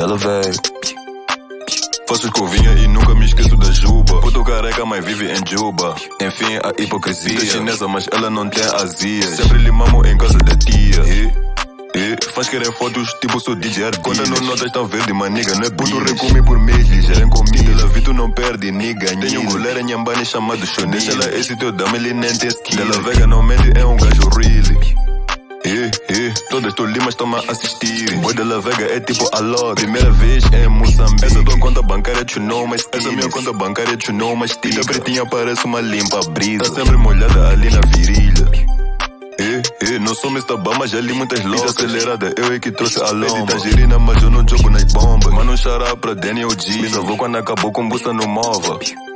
dela veio. Faço escovinha e nunca me esqueço da juba. Puto careca, mas vive em Juba. Enfim, a hipocrisia. É chinesa, mas ela não tem azia. Sempre lhe mamo em casa da tia. Faz querer fotos tipo sou DJ. Conta no notas tão verde, mas nigga não é puto recome por mês. Ligeiro em comida, Tel Aviv tu não perde, nigga. Tenho um mulher em Nhambane chamado Shoni. Deixa ela esse teu dama, ele nem tem skill. Dela Vega não mente, é um gajo really. Todas tu limas estão a assistir. Boy Dela Vega é tipo alô. Primeira vez em Moçambique. Essa tua conta bancária tu know mais. Essa minha conta bancária tu know mais. Tita pretinha parece uma limpa brisa. Tá sempre molhada ali na virilha. Não sou Mr. Bama, já li muitas loucas. Acelerada, eu é que trouxe a lomba. Tá girina, mas eu não jogo nas bombas. Mano, xará pra Daniel G. Bisavô quando acabou com buça no mova.